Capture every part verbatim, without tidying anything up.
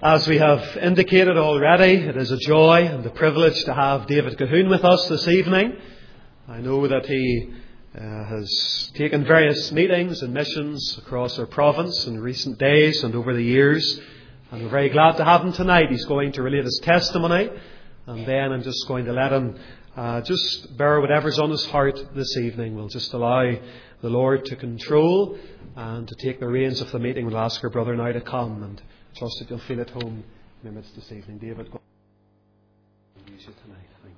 As we have indicated already, it is a joy and a privilege to have David Cahoon with us this evening. I know that he uh, has taken various meetings and missions across our province in recent days and over the years, and we're very glad to have him tonight. He's going to relate his testimony, and then I'm just going to let him uh, just bear whatever's on his heart this evening. We'll just allow the Lord to control and to take the reins of the meeting. We'll ask our brother now to come, and trust that you'll feel at home in our midst this evening. David, God use you tonight. Thank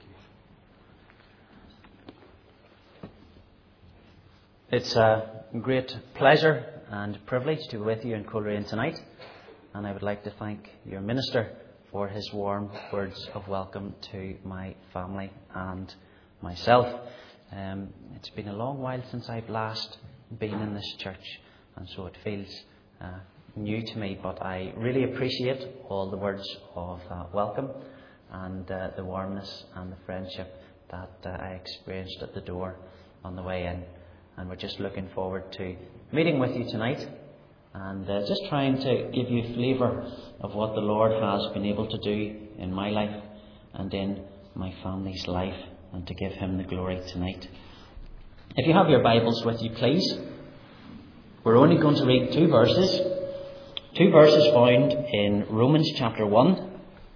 you. It's a great pleasure and privilege to be with you in Coleraine tonight, and I would like to thank your minister for his warm words of welcome to my family and myself. Um, it's been a long while since I've last been in this church, and so it feels uh, new to me, but I really appreciate all the words of uh, welcome and uh, the warmness and the friendship that uh, I experienced at the door on the way in. And we're just looking forward to meeting with you tonight and uh, just trying to give you a flavour of what the Lord has been able to do in my life and in my family's life, and to give Him the glory tonight. If you have your Bibles with you, please, we're only going to read two verses. Two verses found in Romans chapter one.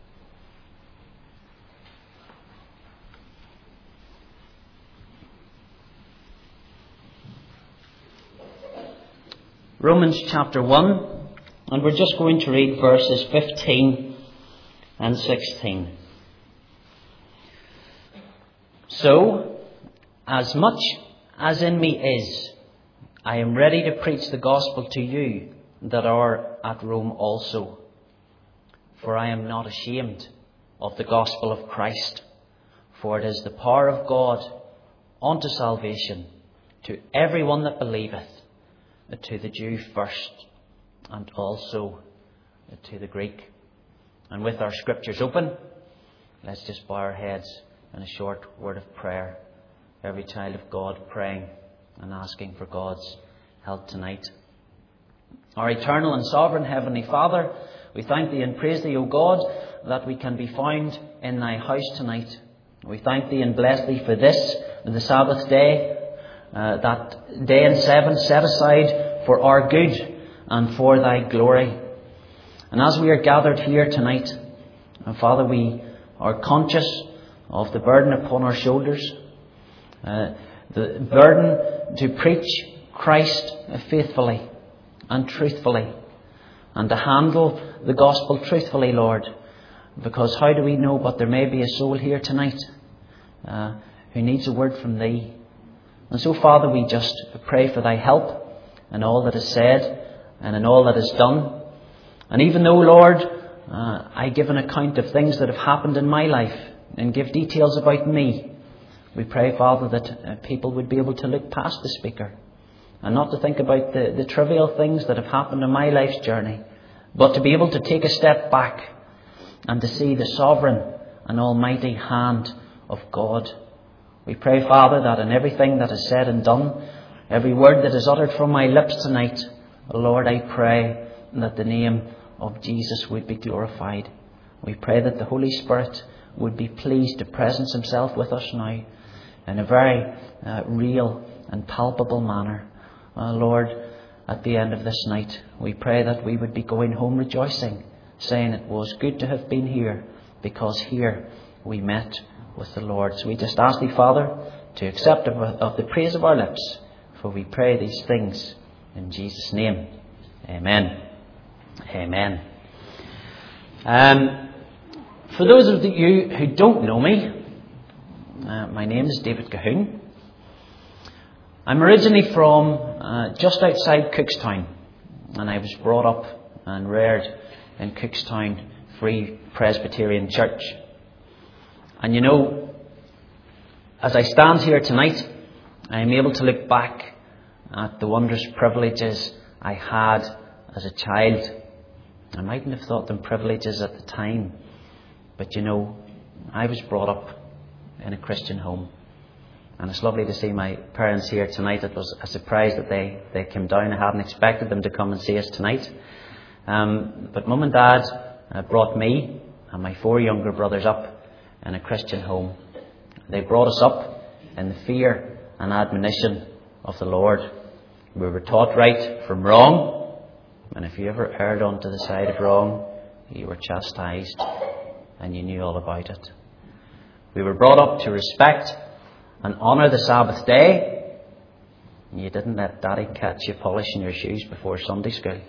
Romans chapter one, and we're just going to read verses fifteen and sixteen. So, as much as in me is, I am ready to preach the gospel to you that are at Rome also. For I am not ashamed of the gospel of Christ, for it is the power of God unto salvation to everyone that believeth, to the Jew first, and also to the Greek. And with our scriptures open, let's just bow our heads in a short word of prayer. Every child of God praying and asking for God's help tonight. Our eternal and sovereign Heavenly Father, we thank Thee and praise Thee, O God, that we can be found in Thy house tonight. We thank Thee and bless Thee for this, the Sabbath day, uh, that day and seven set aside for our good and for Thy glory. And as we are gathered here tonight, and Father, we are conscious of the burden upon our shoulders, uh, the burden to preach Christ faithfully and truthfully, and to handle the gospel truthfully, Lord, because how do we know but there may be a soul here tonight uh, who needs a word from Thee. And so, Father, we just pray for Thy help in all that is said and in all that is done. And even though, Lord, uh, I give an account of things that have happened in my life and give details about me, we pray, Father, that uh, people would be able to look past the speaker and not to think about the, the trivial things that have happened in my life's journey, but to be able to take a step back and to see the sovereign and almighty hand of God. We pray, Father, that in everything that is said and done, every word that is uttered from my lips tonight, Lord, I pray that the name of Jesus would be glorified. We pray that the Holy Spirit would be pleased to presence Himself with us now in a very uh, real and palpable manner. Uh, Lord, at the end of this night, we pray that we would be going home rejoicing, saying it was good to have been here, because here we met with the Lord. So we just ask Thee, Father, to accept of, of the praise of our lips, for we pray these things in Jesus' name. Amen. Amen. Um, for those of you who don't know me, uh, my name is David Cahoon. I'm originally from uh, just outside Cookstown, and I was brought up and reared in Cookstown Free Presbyterian Church. And you know, as I stand here tonight, I am able to look back at the wondrous privileges I had as a child. I mightn't have thought them privileges at the time, but you know, I was brought up in a Christian home. And it's lovely to see my parents here tonight. It was a surprise that they, they came down. I hadn't expected them to come and see us tonight. Um, but Mum and Dad, uh, uh, brought me and my four younger brothers up in a Christian home. They brought us up in the fear and admonition of the Lord. We were taught right from wrong, and if you ever erred onto the side of wrong, you were chastised and you knew all about it. We were brought up to respect and honour the Sabbath day. You didn't let Daddy catch you polishing your shoes before Sunday school.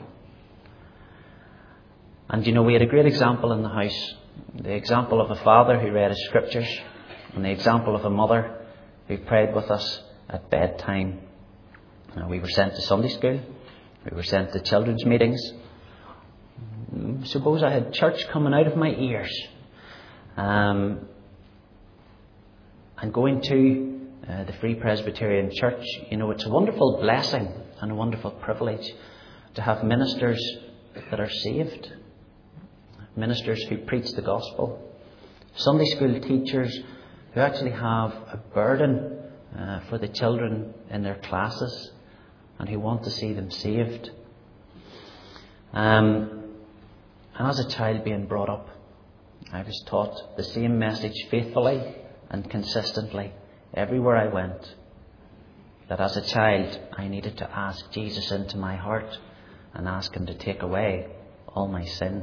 And you know, we had a great example in the house. The example of a father who read his scriptures, and the example of a mother who prayed with us at bedtime. Now, we were sent to Sunday school. We were sent to children's meetings. Suppose I had church coming out of my ears. Um, and going to uh, the Free Presbyterian Church, you know, it's a wonderful blessing and a wonderful privilege to have ministers that are saved. Ministers who preach the gospel. Sunday school teachers who actually have a burden uh, for the children in their classes and who want to see them saved. Um, and as a child being brought up, I was taught the same message faithfully and consistently everywhere I went. That as a child I needed to ask Jesus into my heart and ask Him to take away all my sin.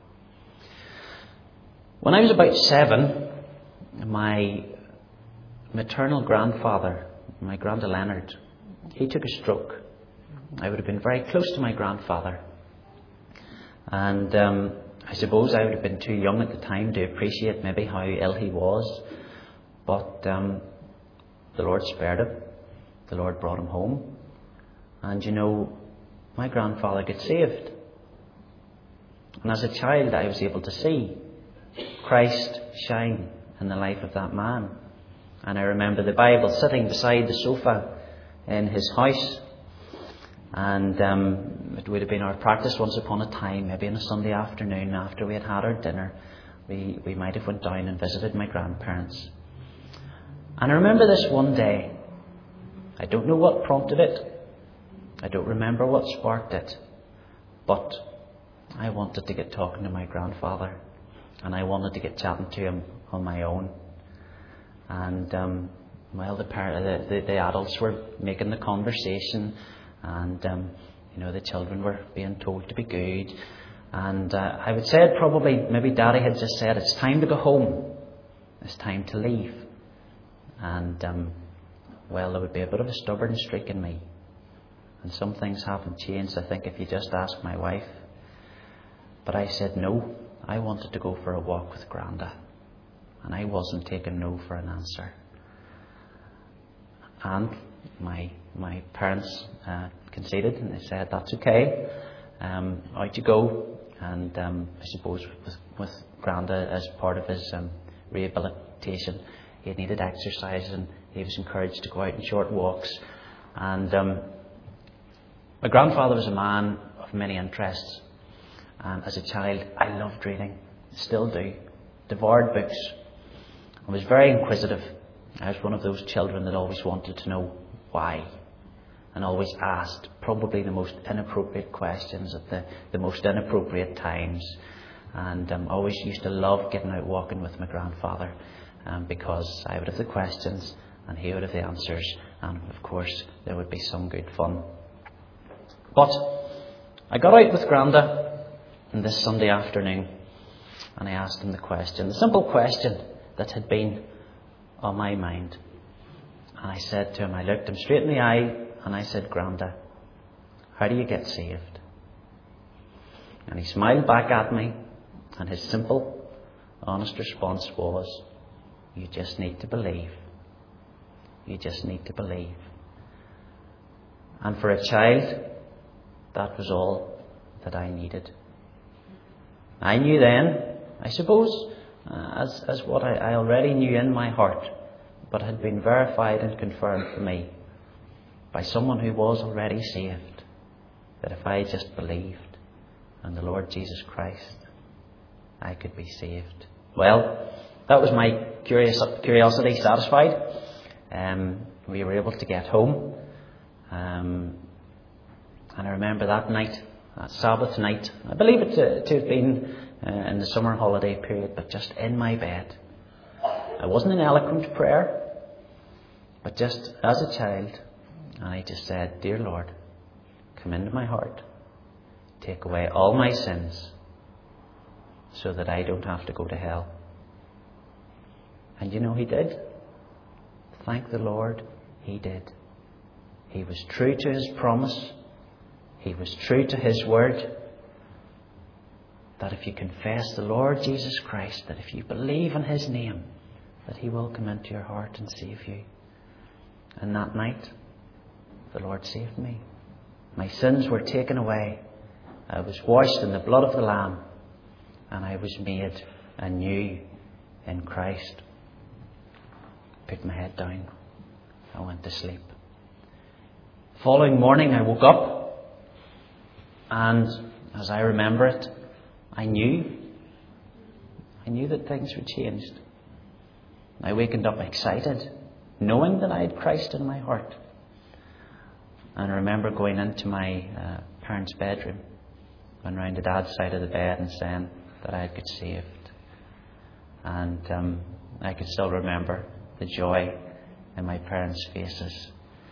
When I was about seven, my maternal grandfather, my Granda Leonard, he took a stroke. I would have been very close to my grandfather. And um, I suppose I would have been too young at the time to appreciate maybe how ill he was. But um, the Lord spared him. The Lord brought him home. And you know, my grandfather got saved. And as a child I was able to see Christ shine in the life of that man. And I remember the Bible sitting beside the sofa in his house. And um, it would have been our practice once upon a time, maybe on a Sunday afternoon after we had had our dinner, we, we might have went down and visited my grandparents. And I remember this one day. I don't know what prompted it. I don't remember what sparked it. But I wanted to get talking to my grandfather. And I wanted to get chatting to him on my own. And um, well, the, par- the, the the adults were making the conversation, and um, you know, the children were being told to be good. And uh, I would say probably maybe Daddy had just said, "It's time to go home. It's time to leave." And um, well, there would be a bit of a stubborn streak in me, and some things haven't changed. I think if you just ask my wife. But I said no. I wanted to go for a walk with Granda, and I wasn't taking no for an answer. And my my parents uh, conceded, and they said, "That's okay. Um, out you go." And um, I suppose with, with Granda, as part of his um, rehabilitation, he needed exercise, and he was encouraged to go out on short walks. And um, my grandfather was a man of many interests. And as a child, I loved reading, still do, devoured books. I was very inquisitive. I was one of those children that always wanted to know why, and always asked probably the most inappropriate questions at the, the most inappropriate times. And um, always used to love getting out walking with my grandfather, um, because I would have the questions and he would have the answers, and of course there would be some good fun. But I got out with Granda on this Sunday afternoon, and I asked him the question, the simple question that had been on my mind. And I said to him, I looked him straight in the eye, and I said, "Granda, how do you get saved?" And he smiled back at me, and his simple, honest response was, "You just need to believe. You just need to believe." And for a child, that was all that I needed. I knew then, I suppose, uh, as, as what I, I already knew in my heart, but had been verified and confirmed for me by someone who was already saved, that if I just believed in the Lord Jesus Christ, I could be saved. Well, that was my curious, curiosity satisfied. Um, we were able to get home. Um, and I remember that night, that Sabbath night, I believe it to, to have been uh, in the summer holiday period, but just in my bed. It wasn't an eloquent prayer, but just as a child, and I just said, "Dear Lord, come into my heart. Take away all my sins so that I don't have to go to hell." And you know, He did. Thank the Lord, He did. He was true to His promise. He was true to His word. That if you confess the Lord Jesus Christ, that if you believe in His name, that He will come into your heart and save you. And that night, the Lord saved me. My sins were taken away. I was washed in the blood of the Lamb, and I was made anew in Christ. Put my head down. I went to sleep. Following morning, I woke up, and as I remember it, I knew, I knew that things were changed. I wakened up excited, knowing that I had Christ in my heart. And I remember going into my uh, parents' bedroom, going round to Dad's side of the bed and saying that I had got saved. And um, I could still remember the joy in my parents' faces.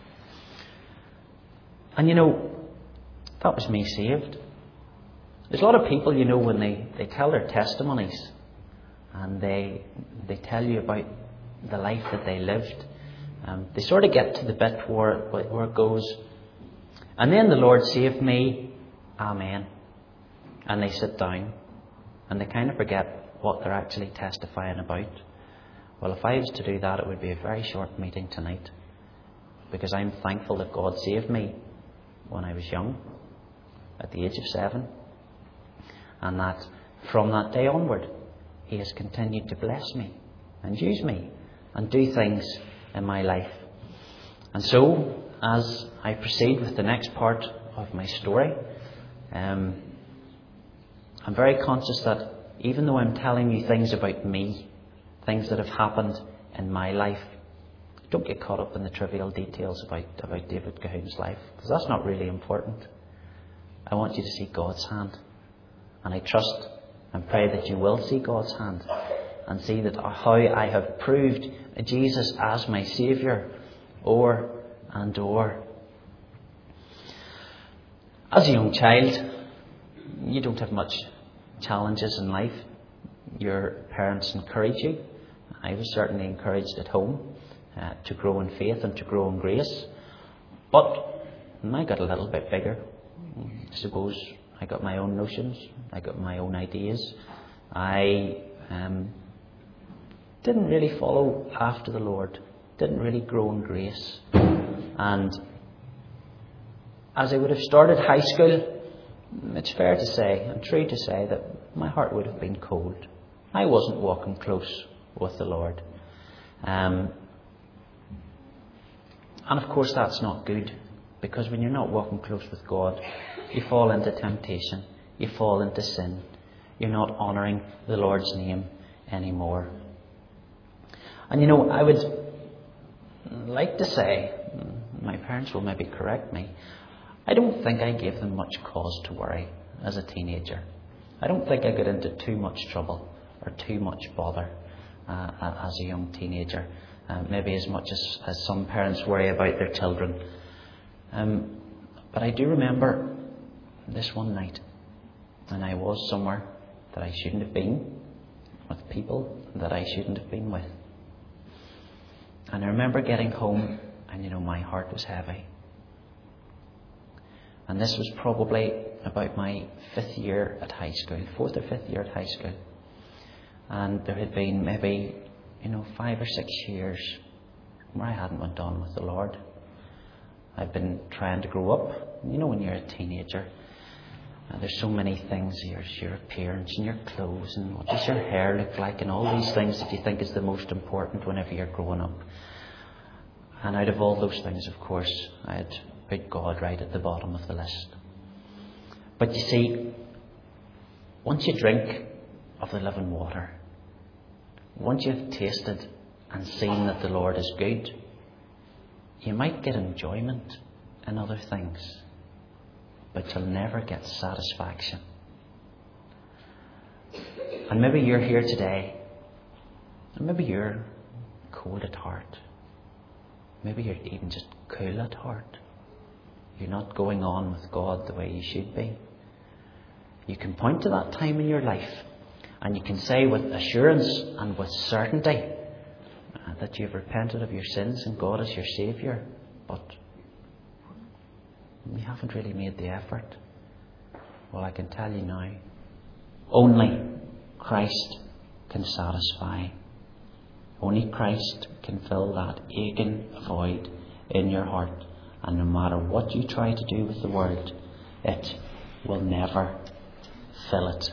And you know, that was me saved. There's a lot of people, you know, when they, they tell their testimonies and they they tell you about the life that they lived, um, they sort of get to the bit where, where it goes, "And then the Lord saved me, amen." And they sit down and they kind of forget what they're actually testifying about. Well, if I was to do that, it would be a very short meeting tonight, because I'm thankful that God saved me when I was young, at the age of seven, and that from that day onward, He has continued to bless me and use me and do things in my life. And so, as I proceed with the next part of my story, um, I'm very conscious that even though I'm telling you things about me, things that have happened in my life, don't get caught up in the trivial details about, about David Cahoon's life, because that's not really important. I want you to see God's hand. And I trust and pray that you will see God's hand and see that how I have proved Jesus as my Saviour o'er and o'er. As a young child, you don't have much challenges in life. Your parents encourage you. I was certainly encouraged at home uh, to grow in faith and to grow in grace. But I got a little bit bigger. I suppose I got my own notions. I got my own ideas. I um, didn't really follow after the Lord. Didn't really grow in grace. And as I would have started high school, it's fair to say and true to say that my heart would have been cold. I wasn't walking close with the Lord. Um, and of course that's not good, because when you're not walking close with God, you fall into temptation, you fall into sin, you're not honouring the Lord's name anymore. And you know, I would like to say, my parents will maybe correct me, I don't think I gave them much cause to worry as a teenager. I don't think I got into too much trouble or too much bother uh, as a young teenager. Uh, maybe as much as, as some parents worry about their children. Um, but I do remember this one night, and I was somewhere that I shouldn't have been, with people that I shouldn't have been with. And I remember getting home, and you know, my heart was heavy. And this was probably about my fifth year at high school, fourth or fifth year at high school. And there had been maybe, you know, five or six years where I hadn't went on with the Lord. I've been trying to grow up. You know, when you're a teenager, uh, there's so many things. There's your appearance and your clothes and what does your hair look like and all these things that you think is the most important whenever you're growing up. And out of all those things, of course, I had put God right at the bottom of the list. But you see, once you drink of the living water, once you've tasted and seen that the Lord is good, you might get enjoyment in other things, but you'll never get satisfaction. And maybe you're here today, and maybe you're cold at heart. Maybe you're even just cool at heart. You're not going on with God the way you should be. You can point to that time in your life, and you can say with assurance and with certainty uh, that you've repented of your sins and God is your Saviour. But you haven't really made the effort. Well, I can tell you now, only Christ can satisfy. Only Christ can fill that aching void in your heart. And no matter what you try to do with the Word, it will never fill it.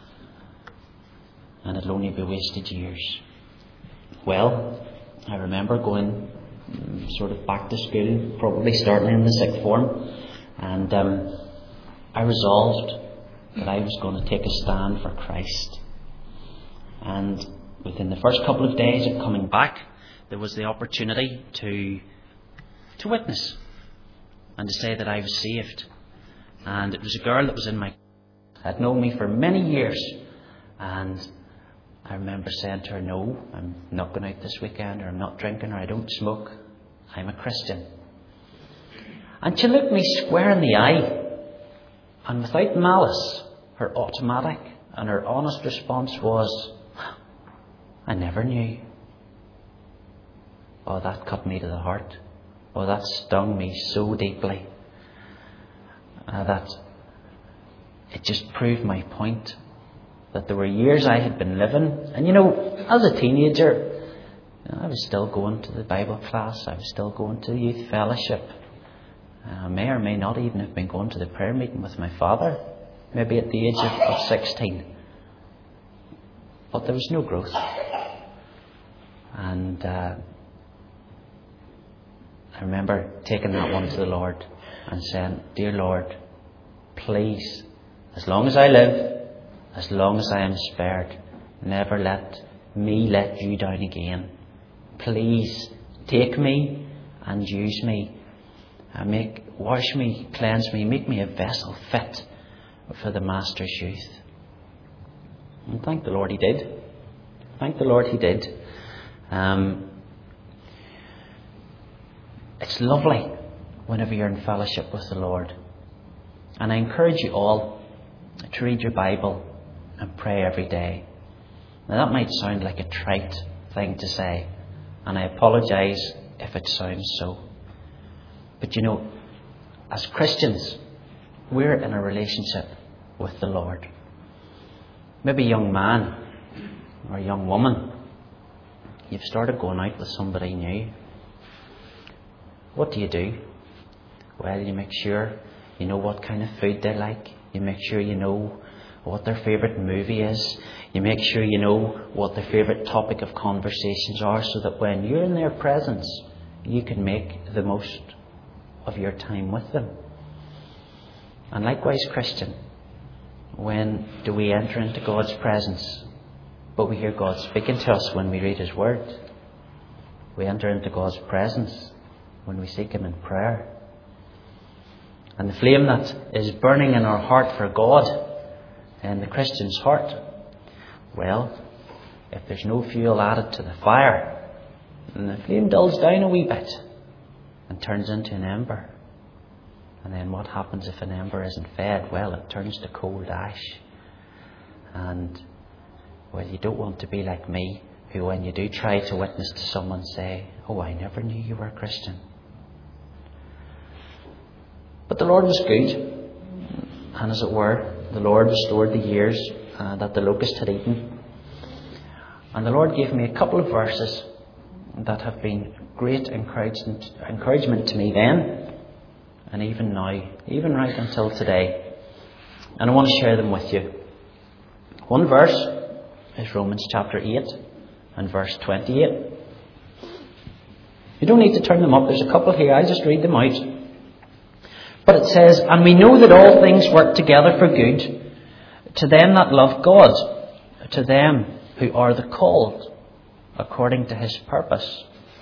And it'll only be wasted years. Well, I remember going sort of back to school, probably starting in the sixth form, and um, I resolved that I was going to take a stand for Christ. And within the first couple of days of coming back, there was the opportunity to to witness and to say that I was saved. And it was a girl that was in my had known me for many years, and I remember saying to her, no, I'm not going out this weekend, or I'm not drinking, or I don't smoke. I'm a Christian. And she looked me square in the eye, and without malice, her automatic and her honest response was, I never knew. Oh, that cut me to the heart. Oh, that stung me so deeply uh, that it just proved my point. That there were years I had been living, and you know, as a teenager, you know, I was still going to the Bible class, I was still going to the youth fellowship. I uh, may or may not even have been going to the prayer meeting with my father, maybe at the age of, of sixteen. But there was no growth. And uh, I remember taking that one to the Lord and saying, Dear Lord, please, as long as I live, as long as I am spared, never let me let you down again. Please take me and use me. And make, wash me, cleanse me, make me a vessel fit for the Master's use. And thank the Lord He did. Thank the Lord He did. Um, it's lovely whenever you're in fellowship with the Lord. And I encourage you all to read your Bible and pray every day. Now that might sound like a trite thing to say, and I apologise if it sounds so. But you know, as Christians, we're in a relationship with the Lord. Maybe a young man or a young woman, you've started going out with somebody new. What do you do? Well, you make sure you know what kind of food they like. You make sure you know what their favourite movie is. You make sure you know what their favourite topic of conversations are, so that when you're in their presence, you can make the most of your time with them. And likewise, Christian, when do we enter into God's presence? But we hear God speaking to us when we read His Word. We enter into God's presence when we seek Him in prayer. And the flame that is burning in our heart for God, in the Christian's heart, well, if there's no fuel added to the fire, then the flame dulls down a wee bit and turns into an ember. And then what happens if an ember isn't fed? Well, it turns to cold ash. And, well, you don't want to be like me, who when you do try to witness to someone say, oh, I never knew you were a Christian. But the Lord was good. And as it were, the Lord restored the years uh, that the locust had eaten. And the Lord gave me a couple of verses that have been great encouragement, encouragement to me then, and even now, even right until today. And I want to share them with you. One verse is Romans chapter eight and verse twenty-eight. You don't need to turn them up. There's a couple here. I'll just read them out. But it says, and we know that all things work together for good to them that love God, to them who are the called according to His purpose.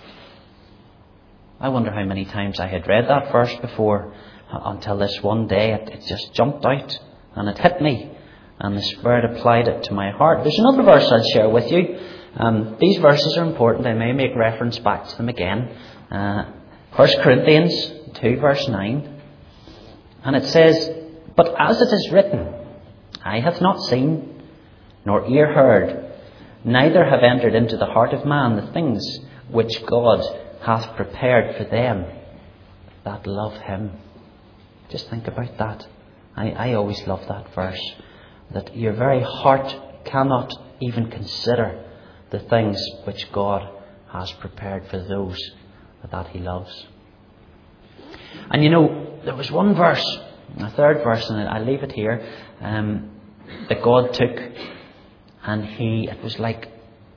I wonder how many times I had read that verse before, uh, until this one day it, it just jumped out and it hit me. and the Spirit applied it to my heart. There's another verse I'll share with you. Um, these verses are important. I may make reference back to them again. Uh, First Corinthians two verse nine. And it says, "But as it is written, eye hath not seen, nor ear heard, neither have entered into the heart of man the things which God hath prepared for them that love him." Just think about that. I, I always love that verse. That your very heart cannot even consider the things which God has prepared for those that he loves. And you know, there was one verse, a third verse, and I'll leave it here, um, that God took, and he, it was like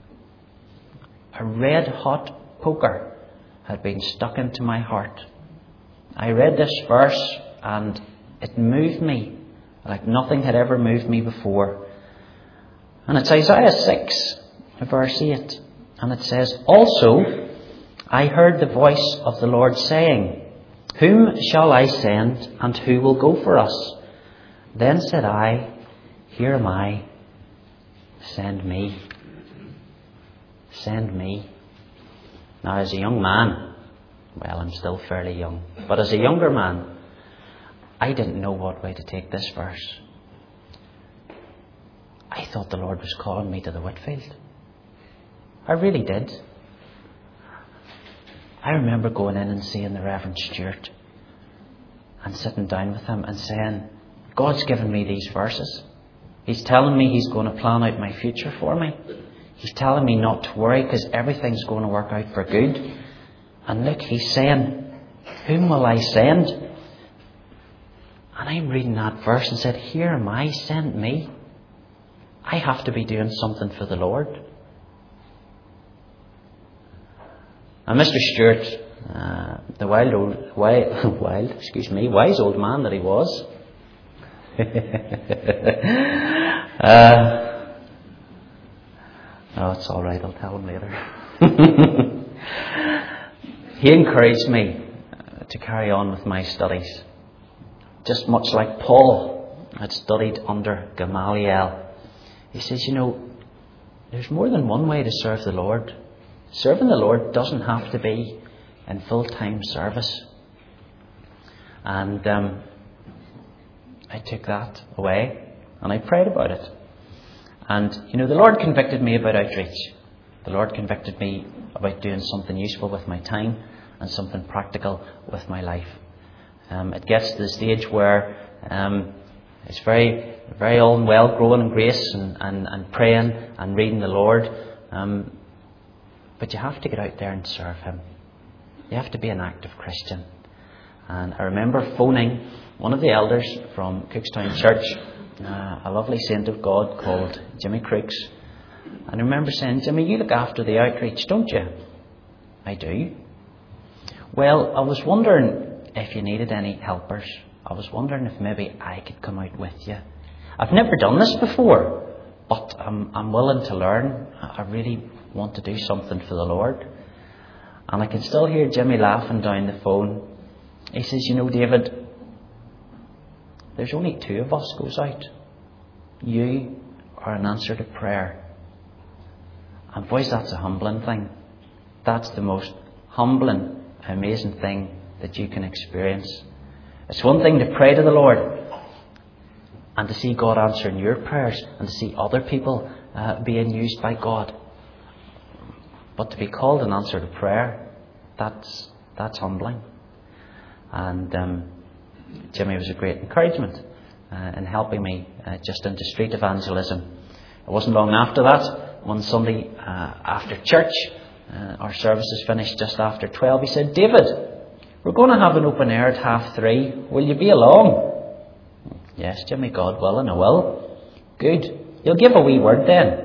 a red hot poker had been stuck into my heart. I read this verse and it moved me like nothing had ever moved me before. And it's Isaiah six, verse eight. And it says, "Also I heard the voice of the Lord saying, Whom shall I send, and who will go for us? Then said I, Here am I, send me." Send me. Now, as a young man, well, I'm still fairly young, but as a younger man, I didn't know what way to take this verse. I thought the Lord was calling me to the Whitfield. I really did. I remember going in and seeing the Reverend Stewart and sitting down with him and saying, God's given me these verses. He's telling me he's going to plan out my future for me. He's telling me not to worry because everything's going to work out for good. And look, he's saying, whom will I send? And I'm reading that verse and said, Here am I, send me. I have to be doing something for the Lord. And Mister Stewart, uh, the wild old, wild, wild, excuse me, wise old man that he was, uh, oh, it's all right. I'll tell him later. He encouraged me to carry on with my studies, just much like Paul had studied under Gamaliel. He says, you know, there's more than one way to serve the Lord. Serving the Lord doesn't have to be in full-time service. And um, I took that away and I prayed about it. And, you know, the Lord convicted me about outreach. The Lord convicted me about doing something useful with my time and something practical with my life. Um, it gets to the stage where um, it's very, very all well growing in grace and, and, and praying and reading the Lord. Um, but you have to get out there and serve Him. You have to be an active Christian. And I remember phoning one of the elders from Cookstown Church, uh, a lovely saint of God called Jimmy Crooks. And I remember saying, Jimmy, you look after the outreach, don't you? I do. Well, I was wondering if you needed any helpers. I was wondering if maybe I could come out with you. I've never done this before, but I'm, I'm willing to learn. I really want to do something for the Lord. And I can still hear Jimmy laughing down the phone. He says, you know, David, there's only two of us goes out. You are an answer to prayer. And boys, that's a humbling thing. That's the most humbling, amazing thing that you can experience. It's one thing to pray to the Lord and to see God answering your prayers and to see other people uh, being used by God. But to be called an answer to prayer, that's that's humbling. And um, Jimmy was a great encouragement uh, in helping me uh, just into street evangelism. It wasn't long after that, one Sunday uh, after church, uh, our services finished just after twelve. He said, David, we're going to have an open air at half three. Will you be along? Yes, Jimmy, God willing, I will. Good. You'll give a wee word then.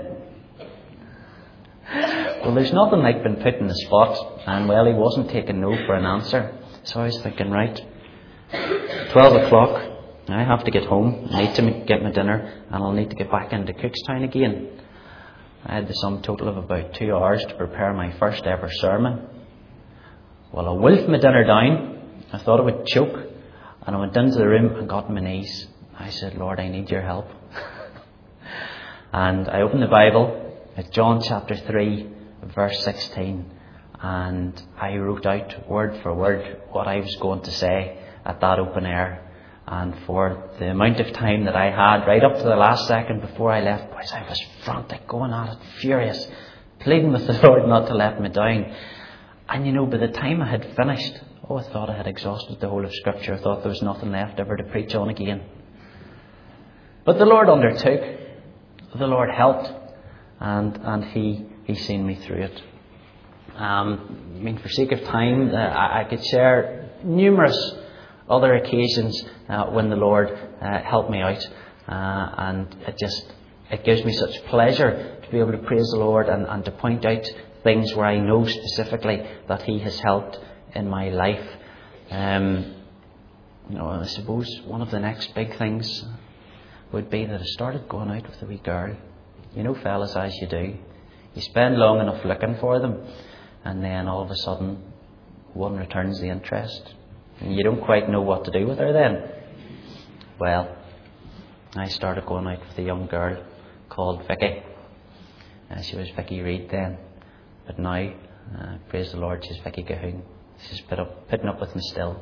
Well, there's nothing like being put in the spot. And, well, he wasn't taking no for an answer. So I was thinking, right, twelve o'clock, I have to get home. I need to get my dinner. And I'll need to get back into Cookstown again. I had the sum total of about two hours to prepare my first ever sermon. Well, I wolfed my dinner down. I thought I would choke. And I went into the room and got on my knees. I said, Lord, I need your help. And I opened the Bible at John chapter three, verse sixteen, and I wrote out word for word what I was going to say at that open air. And for the amount of time that I had, right up to the last second before I left, boys, I was frantic, going at it, furious, pleading with the Lord not to let me down. And you know, by the time I had finished, oh, I thought I had exhausted the whole of Scripture. I thought there was nothing left ever to preach on again. But the Lord undertook, the Lord helped, and and He He seen me through it. Um, I mean, for sake of time, uh, I, I could share numerous other occasions uh, when the Lord uh, helped me out, uh, and it just it gives me such pleasure to be able to praise the Lord and, and to point out things where I know specifically that He has helped in my life. Um, you know, I suppose one of the next big things would be that I started going out with a wee girl. You know, fellas, as you do, you spend long enough looking for them, and then all of a sudden, one returns the interest. And you don't quite know what to do with her then. Well, I started going out with a young girl called Vicky. Uh, she was Vicky Reid then. But now, uh, praise the Lord, she's Vicky Cahoon. She's put up, putting up with me still.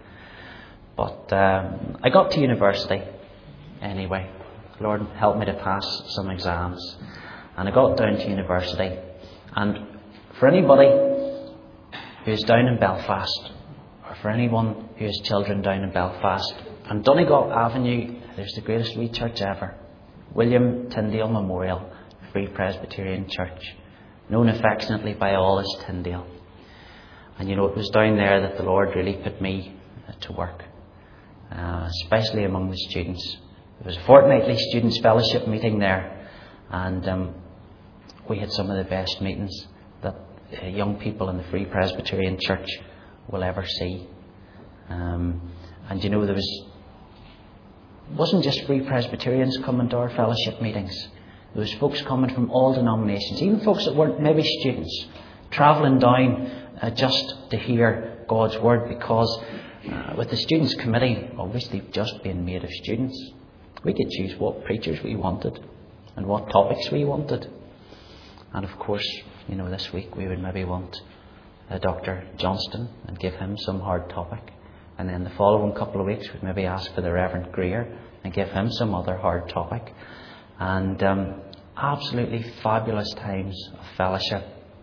But um, I got to university anyway. The Lord helped me to pass some exams. And I got down to university. And for anybody who's down in Belfast, for anyone who has children down in Belfast, on Donegal Avenue, there's the greatest wee church ever, William Tyndale Memorial Free Presbyterian Church, known affectionately by all as Tyndale. And you know, it was down there that the Lord really put me to work, uh, especially among the students. There was a fortnightly students' fellowship meeting there, and um, we had some of the best meetings that uh, young people in the Free Presbyterian Church will ever see. Um, and you know, there was wasn't just Free Presbyterians coming to our fellowship meetings. There was folks coming from all denominations, even folks that weren't maybe students, travelling down uh, just to hear God's word, because uh, with the students' committee obviously just being made of students, we could choose what preachers we wanted and what topics we wanted. And of course, you know, this week we would maybe want Uh, Doctor Johnston and give him some hard topic, and then the following couple of weeks we'd maybe ask for the Reverend Greer and give him some other hard topic. And um, absolutely fabulous times of fellowship.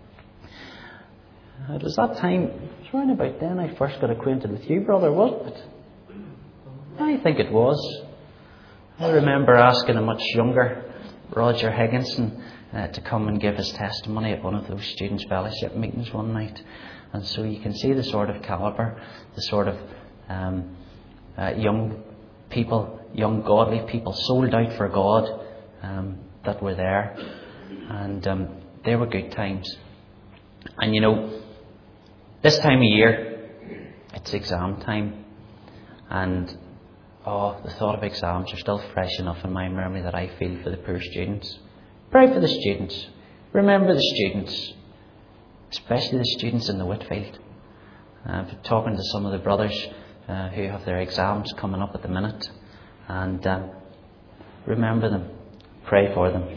It was that time, it was around about then I first got acquainted with you, brother, wasn't it? I think it was. I remember asking a much younger Roger Higginson Uh, to come and give his testimony at one of those students' fellowship meetings one night. And so you can see the sort of calibre, the sort of um, uh, young people, young godly people sold out for God um, that were there. And um, they were good times. And you know, this time of year, it's exam time. And oh, the thought of exams are still fresh enough in my memory that I feel for the poor students. Pray for the students. Remember the students, especially the students in the Whitfield. I've been talking to some of the brothers uh, who have their exams coming up at the minute, and um, remember them. Pray for them.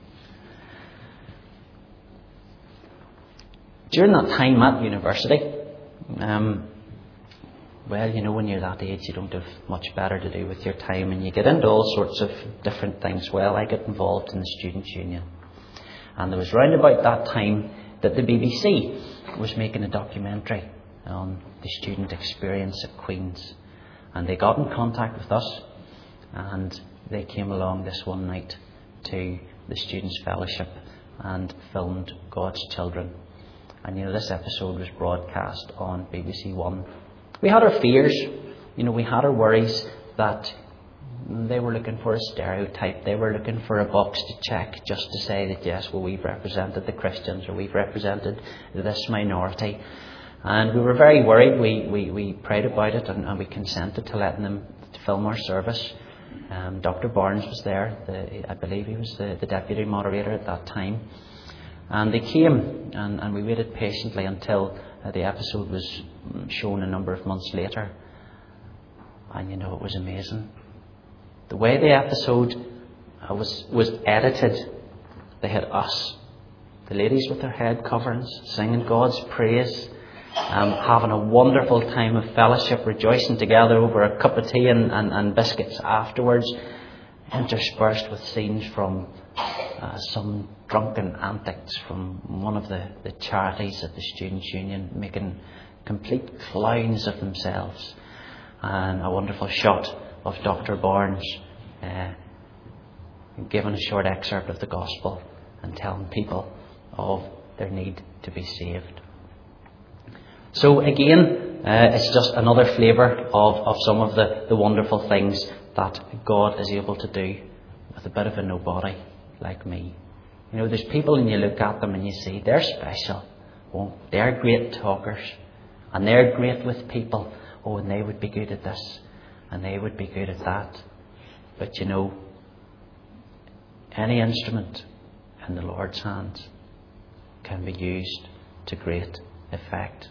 During that time at university, um, well, you know, when you're that age, you don't have much better to do with your time, and you get into all sorts of different things. Well, I got involved in the Students' Union, and there was round about that time that the B B C was making a documentary on the student experience at Queen's, and they got in contact with us, and they came along this one night to the Students' Fellowship and filmed God's Children. And you know, this episode was broadcast on B B C One. We had our fears, you know, we had our worries that they were looking for a stereotype. They were looking for a box to check just to say that, yes, well, we've represented the Christians, or we've represented this minority. And we were very worried. We we, we prayed about it, and, and we consented to letting them film our service. Um, Doctor Barnes was there. The, I believe he was the, the deputy moderator at that time. And they came, and, and we waited patiently until uh, the episode was shown a number of months later. And you know, it was amazing. The way the episode uh, was, was edited. They had us, the ladies with their head coverings, singing God's praise, um, having a wonderful time of fellowship, rejoicing together over a cup of tea and, and, and biscuits afterwards, interspersed with scenes from uh, some drunken antics from one of the, the charities at the Students' Union, making complete clowns of themselves, and a wonderful shot of Doctor Barnes uh, giving a short excerpt of the Gospel and telling people of their need to be saved. So again, uh, it's just another flavour of, of some of the, the wonderful things that God is able to do with a bit of a nobody like me. You know, there's people and you look at them and you see they're special. Oh, they're great talkers and they're great with people. Oh, and they would be good at this and they would be good at that. But you know, any instrument in the Lord's hands can be used to great effect.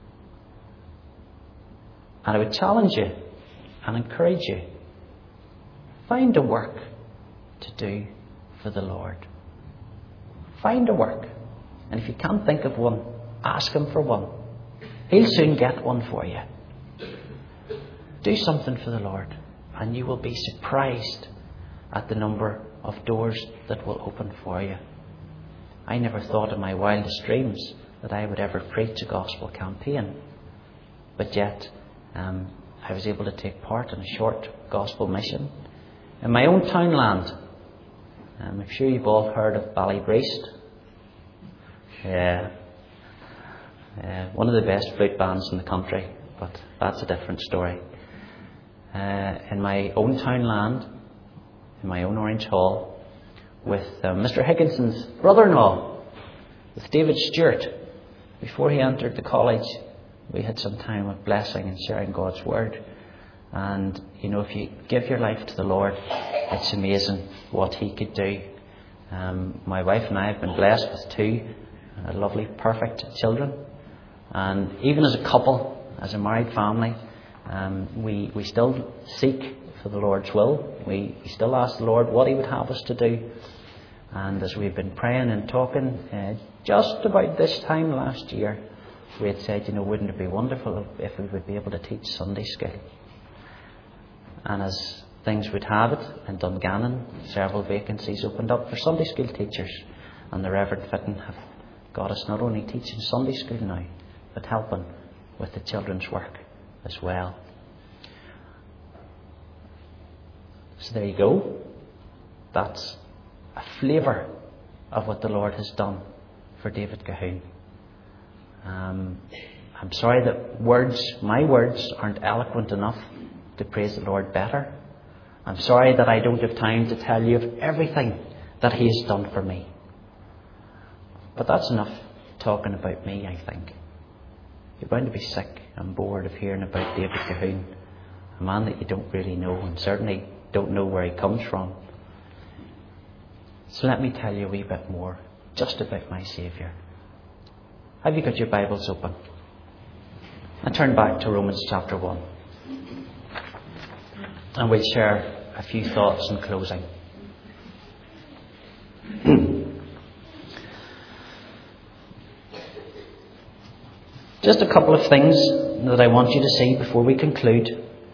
And I would challenge you and encourage you, find a work to do for the Lord. Find a work. And if you can't think of one, ask Him for one. He'll soon get one for you. Do something for the Lord, and you will be surprised at the number of doors that will open for you. I never thought in my wildest dreams that I would ever preach a gospel campaign. But yet, um, I was able to take part in a short gospel mission in my own townland. Um, I'm sure you've all heard of Ballybreast. Yeah. Uh, one of the best flute bands in the country, but that's a different story. Uh, in my own townland, in my own Orange Hall, with uh, Mister Higginson's brother-in-law, with David Stewart. Before he entered the college, we had some time of blessing and sharing God's Word. And, you know, if you give your life to the Lord, it's amazing what He could do. Um, my wife and I have been blessed with two uh, lovely, perfect children. And even as a couple, as a married family, um, we, we still seek for the Lord's will. We, we still ask the Lord what He would have us to do. And as we've been praying and talking, uh, just about this time last year, we had said, you know, wouldn't it be wonderful if, if we would be able to teach Sunday school? And as things would have it, in Dungannon, several vacancies opened up for Sunday school teachers. And the Reverend Fitton have got us not only teaching Sunday school now, but helping with the children's work as well. So there you go. That's a flavour of what the Lord has done for David Cahoon. Um, I'm sorry that words, my words, aren't eloquent enough to praise the Lord better. I'm sorry that I don't have time to tell you of everything that He has done for me. But that's enough talking about me, I think. You're bound to be sick and bored of hearing about David Cahoon, a man that you don't really know and certainly don't know where he comes from. So let me tell you a wee bit more just about my Saviour. Have you got your Bibles open? And turn back to Romans chapter one. And we'll share a few thoughts in closing. Just a couple of things that I want you to see before we conclude.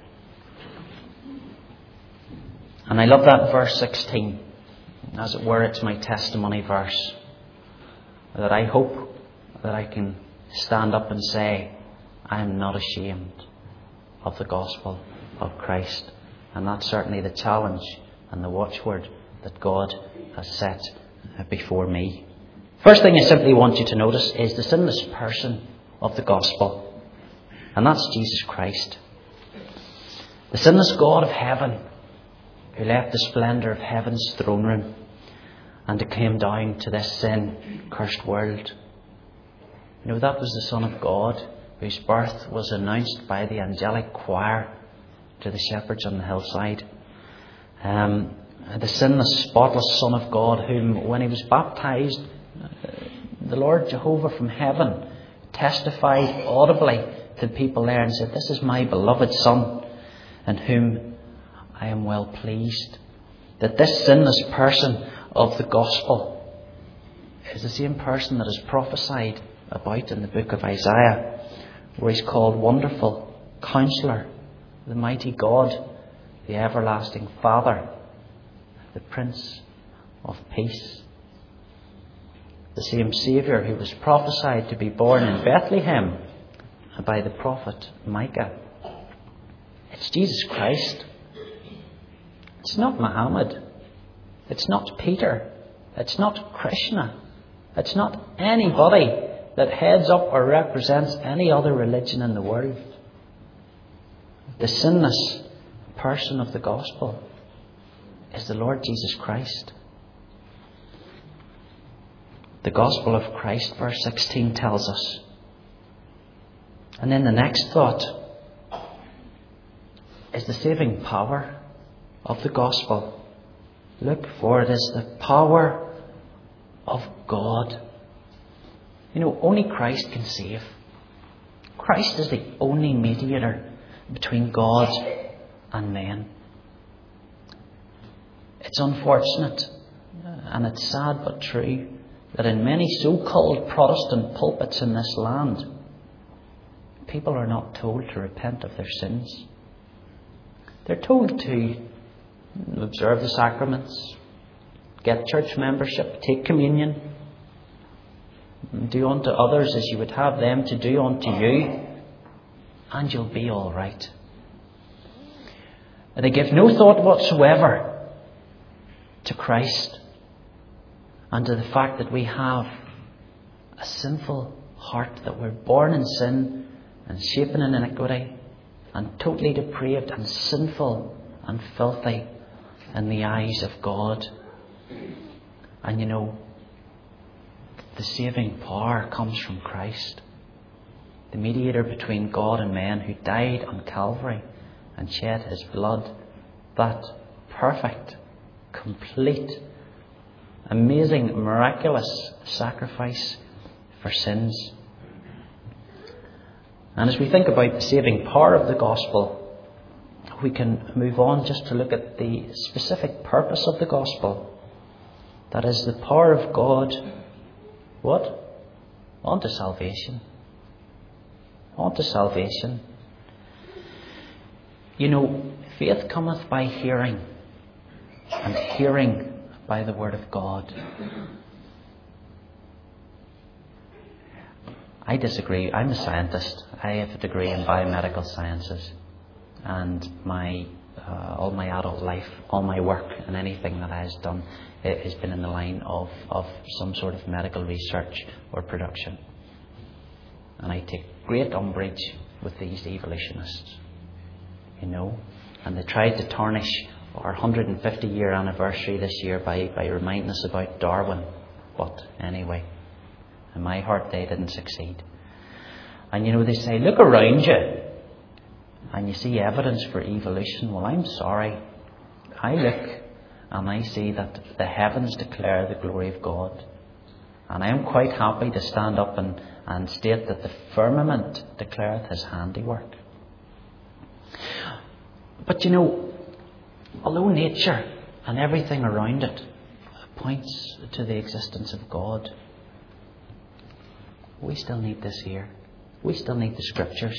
And I love that verse sixteen. As it were, it's my testimony verse. That I hope that I can stand up and say, I am not ashamed of the gospel of Christ. And that's certainly the challenge and the watchword that God has set before me. First thing I simply want you to notice is the sinless person of the gospel. And that's Jesus Christ. The sinless God of heaven, who left the splendour of heaven's throne room and to came down to this sin-cursed world. You know, that was the Son of God, whose birth was announced by the angelic choir to the shepherds on the hillside. Um, the sinless, spotless Son of God, whom when He was baptized, the Lord Jehovah from heaven testified audibly to the people there and said, this is my beloved Son, in whom I am well pleased. that this sinless person of the gospel is the same person that is prophesied about in the book of Isaiah, where he's called Wonderful Counselor, the Mighty God, the Everlasting Father, the Prince of Peace. The same Saviour who was prophesied to be born in Bethlehem by the prophet Micah. It's Jesus Christ. It's not Muhammad. It's not Peter. It's not Krishna. It's not anybody that heads up or represents any other religion in the world. The sinless person of the gospel is the Lord Jesus Christ. The gospel of Christ, verse sixteen tells us. And then the next thought is the saving power of the gospel. Look, for it is the power of God. You know, only Christ can save. Christ is the only mediator between God and men. It's unfortunate and it's sad but true that in many so-called Protestant pulpits in this land, people are not told to repent of their sins. They're told to observe the sacraments, get church membership, take communion, do unto others as you would have them to do unto you, and you'll be all right. And they give no thought whatsoever to Christ and to the fact that we have a sinful heart, that we're born in sin and shapen in iniquity and totally depraved and sinful and filthy in the eyes of God. And you know, the saving power comes from Christ, the mediator between God and men, who died on Calvary and shed his blood, that perfect, complete, amazing, miraculous sacrifice for sins. And as we think about the saving power of the gospel, we can move on just to look at the specific purpose of the gospel. That is the power of God, what? Unto salvation. Unto salvation. You know, faith cometh by hearing, and hearing by the word of God. I disagree. I'm a scientist. I have a degree in biomedical sciences, and my uh, all my adult life, all my work and anything that I have done, it has been in the line of, of some sort of medical research or production. And I take great umbrage with these evolutionists, you know, and they tried to tarnish our one hundred fifty year anniversary this year by, by reminding us about Darwin. But anyway, in my heart they didn't succeed. And you know, they say, look around you and you see evidence for evolution. Well, I'm sorry. I look and I see that the heavens declare the glory of God. And I am quite happy to stand up and, and state that the firmament declareth his handiwork. But you know, although nature and everything around it points to the existence of God, we still need this here. We still need the scriptures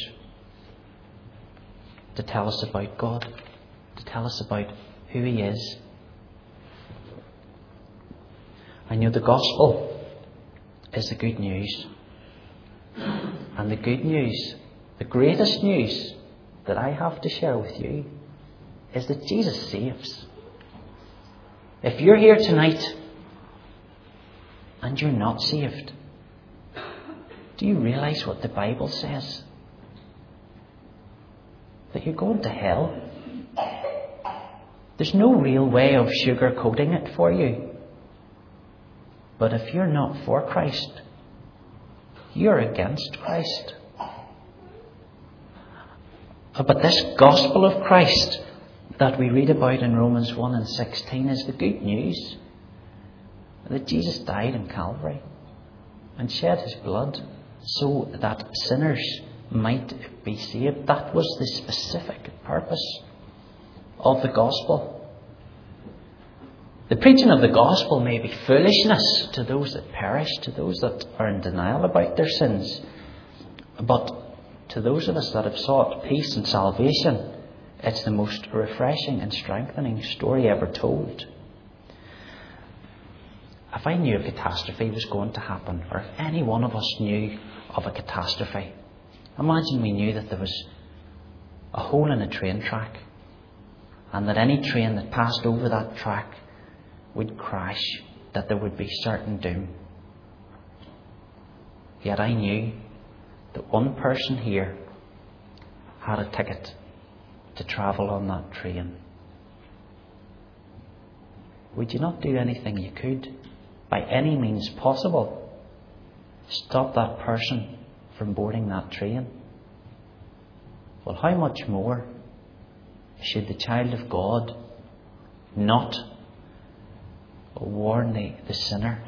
to tell us about God, to tell us about who he is. I know the gospel is the good news. And the good news, the greatest news that I have to share with you, is that Jesus saves. If you're here tonight and you're not saved, do you realize what the Bible says? That you're going to hell. There's no real way of sugarcoating it for you. But if you're not for Christ, you're against Christ. But this gospel of Christ that we read about in Romans one and sixteen is the good news. That Jesus died in Calvary and shed his blood so that sinners might be saved. That was the specific purpose of the gospel. The preaching of the gospel may be foolishness to those that perish, to those that are in denial about their sins. But to those of us that have sought peace and salvation, it's the most refreshing and strengthening story ever told. If I knew a catastrophe was going to happen, or if any one of us knew of a catastrophe, imagine we knew that there was a hole in a train track, and that any train that passed over that track would crash, that there would be certain doom. Yet I knew that one person here had a ticket to travel on that train. Would you not do anything you could, by any means possible, stop that person from boarding that train? Well, how much more should the child of God not warn the, the sinner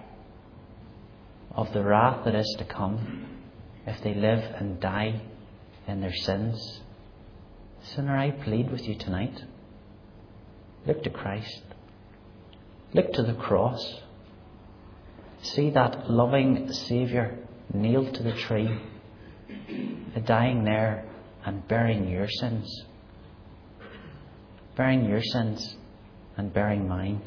of the wrath that is to come if they live and die in their sins? Sinner, I plead with you tonight. Look to Christ. Look to the cross. See that loving Saviour nailed to the tree, dying there and bearing your sins. Bearing your sins and bearing mine.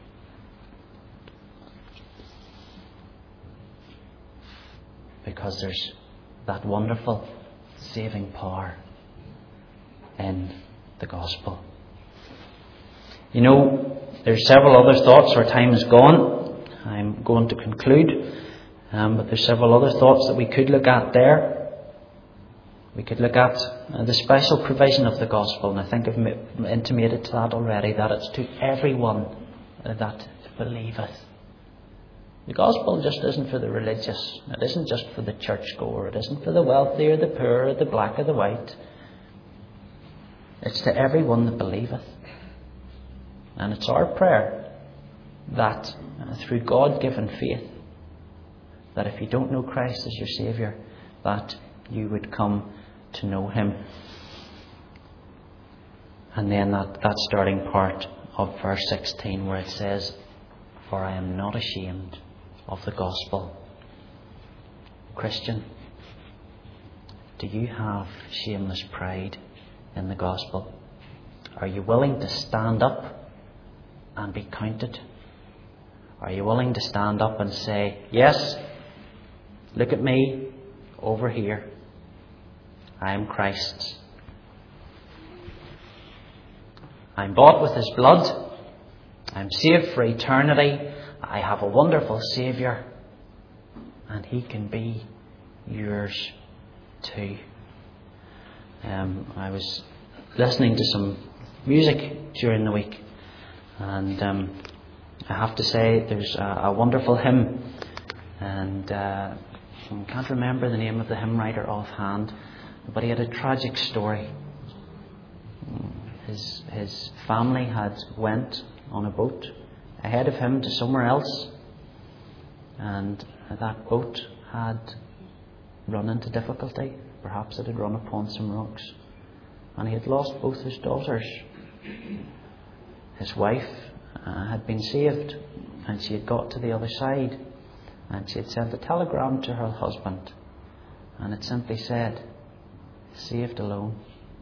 Because there's that wonderful saving power in the gospel. You know, there's several other thoughts. Our time is gone. I'm going to conclude. Um, but there's several other thoughts that we could look at there. We could look at uh, the special provision of the gospel. And I think I've intimated to that already, that it's to everyone that believeth. The gospel just isn't for the religious. It isn't just for the churchgoer. It isn't for the wealthy or the poor or the black or the white. It's to everyone that believeth. And it's our prayer that uh, through God-given faith, that if you don't know Christ as your Saviour, that you would come to know Him. And then that, that starting part of verse sixteen where it says, "For I am not ashamed of the gospel." Christian, do you have shameless pride in the gospel? Are you willing to stand up and be counted? Are you willing to stand up and say, yes, look at me over here. I am Christ's. I'm bought with His blood. I'm saved for eternity. I have a wonderful Saviour. And He can be yours too. Um, I was listening to some music during the week. And um, I have to say there's a, a wonderful hymn. And uh, I can't remember the name of the hymn writer offhand. But he had a tragic story. His, his family had went on a boat ahead of him to somewhere else, and that boat had run into difficulty. Perhaps it had run upon some rocks, and he had lost both his daughters. His wife uh, had been saved, and she had got to the other side, and she had sent a telegram to her husband, and it simply said, "Saved alone."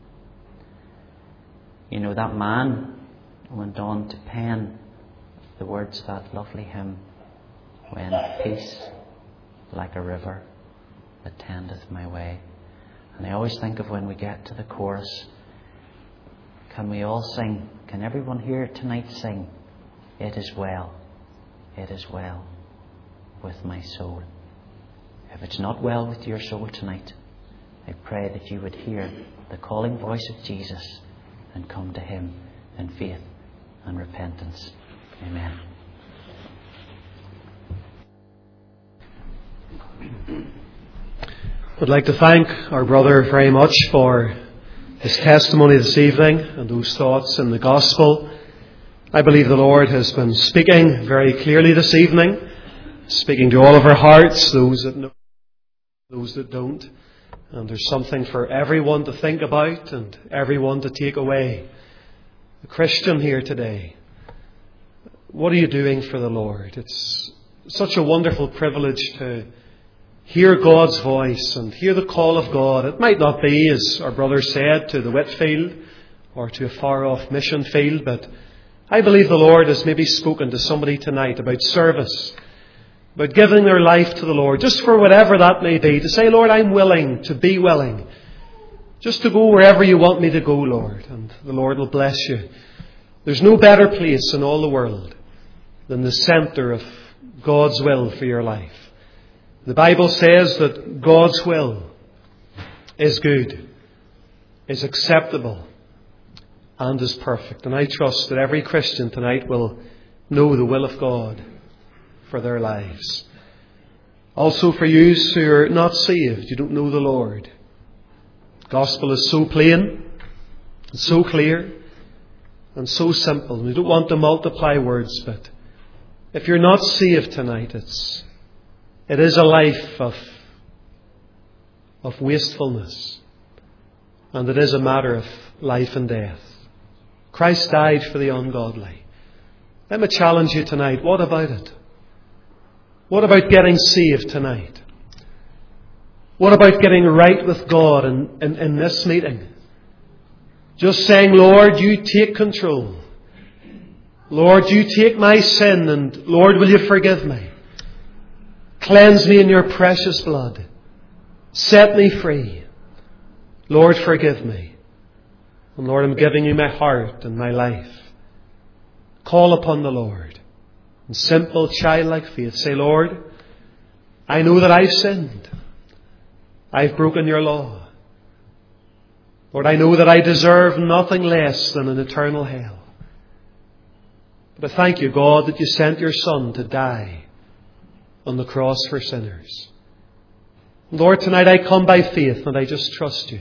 You know, that man went on to pen the words of that lovely hymn, "When peace like a river attendeth my way." And I always think of when we get to the chorus, can we all sing? Can everyone here tonight sing? "It is well, it is well with my soul." If it's not well with your soul tonight, I pray that you would hear the calling voice of Jesus and come to Him in faith and repentance. Amen. I'd like to thank our brother very much for his testimony this evening and those thoughts in the gospel. I believe the Lord has been speaking very clearly this evening, speaking to all of our hearts, those that know, those that don't. And there's something for everyone to think about and everyone to take away. The Christian here today What are you doing for the Lord? It's such a wonderful privilege to hear God's voice and hear the call of God. It might not be, as our brother said, to the Whitfield or to a far-off mission field, but I believe the Lord has maybe spoken to somebody tonight about service, about giving their life to the Lord, just for whatever that may be, to say, Lord, I'm willing to be willing, just to go wherever you want me to go, Lord, and the Lord will bless you. There's no better place in all the world than the centre of God's will for your life. The Bible says that God's will is good, is acceptable, and is perfect. And I trust that every Christian tonight will know the will of God for their lives. Also for you who are not saved, you don't know the Lord. The gospel is so plain, and so clear, and so simple. We don't want to multiply words, but if you're not saved tonight, it's It is a life of, of wastefulness. And it is a matter of life and death. Christ died for the ungodly. Let me challenge you tonight. What about it? What about getting saved tonight? What about getting right with God in, in, in this meeting? Just saying, Lord, you take control. Lord, you take my sin, and Lord, will you forgive me? Cleanse me in your precious blood. Set me free. Lord, forgive me. And Lord, I'm giving you my heart and my life. Call upon the Lord. In simple, childlike faith, say, Lord, I know that I've sinned. I've broken your law. Lord, I know that I deserve nothing less than an eternal hell. But I thank you, God, that you sent your Son to die on the cross for sinners. Lord, tonight I come by faith and I just trust you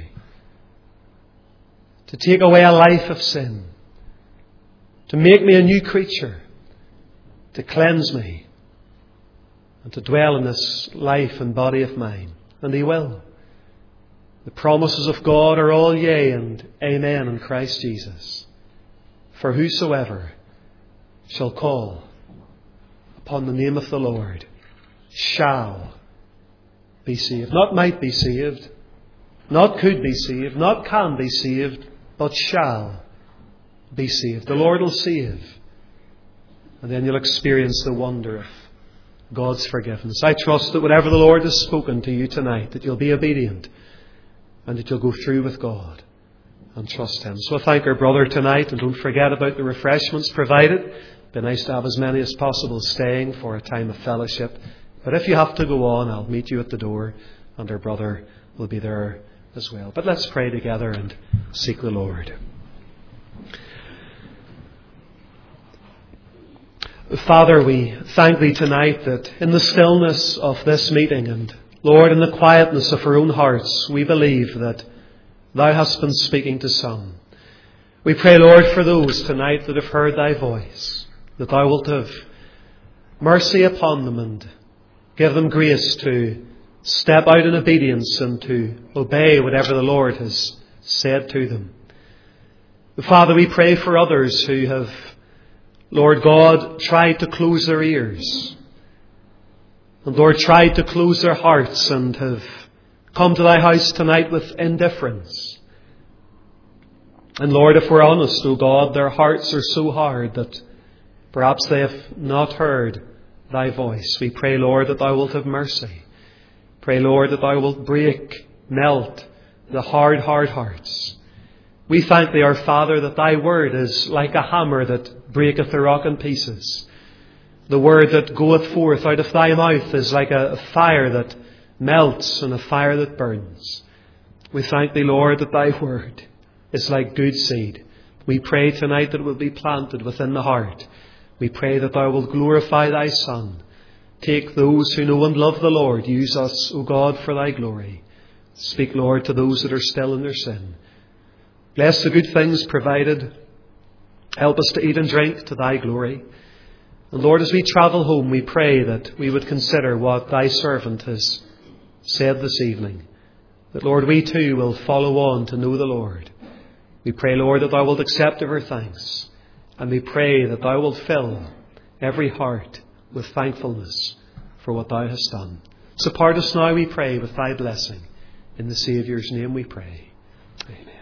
to take away a life of sin, to make me a new creature, to cleanse me, and to dwell in this life and body of mine. And He will. The promises of God are all yea and amen in Christ Jesus. For whosoever shall call upon the name of the Lord shall be saved. Not might be saved, not could be saved, not can be saved, but shall be saved. The Lord will save. And then you'll experience the wonder of God's forgiveness. I trust that whatever the Lord has spoken to you tonight, that you'll be obedient and that you'll go through with God and trust Him. So I thank our brother tonight, and don't forget about the refreshments provided. It'd be nice to have as many as possible staying for a time of fellowship. But if you have to go on, I'll meet you at the door, and our brother will be there as well. But let's pray together and seek the Lord. Father, we thank Thee tonight that in the stillness of this meeting, and Lord, in the quietness of our own hearts, we believe that Thou hast been speaking to some. We pray, Lord, for those tonight that have heard Thy voice, that Thou wilt have mercy upon them and give them grace to step out in obedience and to obey whatever the Lord has said to them. Father, we pray for others who have, Lord God, tried to close their ears. And Lord, tried to close their hearts and have come to Thy house tonight with indifference. And Lord, if we're honest, O God, their hearts are so hard that perhaps they have not heard Thy voice. We pray, Lord, that Thou wilt have mercy. Pray, Lord, that Thou wilt break, melt the hard, hard hearts. We thank Thee, our Father, that Thy word is like a hammer that breaketh the rock in pieces. The word that goeth forth out of Thy mouth is like a fire that melts and a fire that burns. We thank Thee, Lord, that Thy word is like good seed. We pray tonight that it will be planted within the heart. We pray that Thou wilt glorify Thy Son. Take those who know and love the Lord. Use us, O God, for Thy glory. Speak, Lord, to those that are still in their sin. Bless the good things provided. Help us to eat and drink to Thy glory. And Lord, as we travel home, we pray that we would consider what Thy servant has said this evening. That, Lord, we too will follow on to know the Lord. We pray, Lord, that Thou wilt accept of our thanks. And we pray that Thou wilt fill every heart with thankfulness for what thou hast done. Support us now, we pray, with thy blessing. In the Saviour's name we pray. Amen.